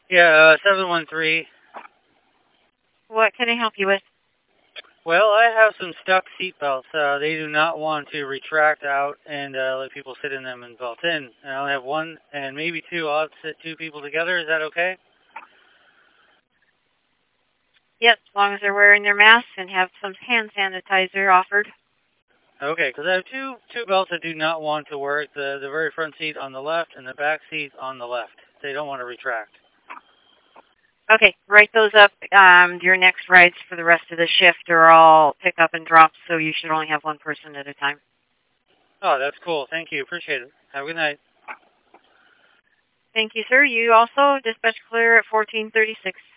Yeah, 713. What can I help you with? Well, I have some stuck seat belts. They do not want to retract out and let people sit in them and belt in. And I only have one and maybe two. I'll have to sit two people together. Is that okay? Yes, as long as they're wearing their masks and have some hand sanitizer offered. Okay, because I have two belts that do not want to work. The very front seat on the left and the back seat on the left. They don't want to retract. Okay, write those up. Your next rides for the rest of the shift are all pick up and drop, so you should only have one person at a time. Oh, that's cool. Thank you. Appreciate it. Have a good night. Thank you, sir. You also dispatch clear at 1436.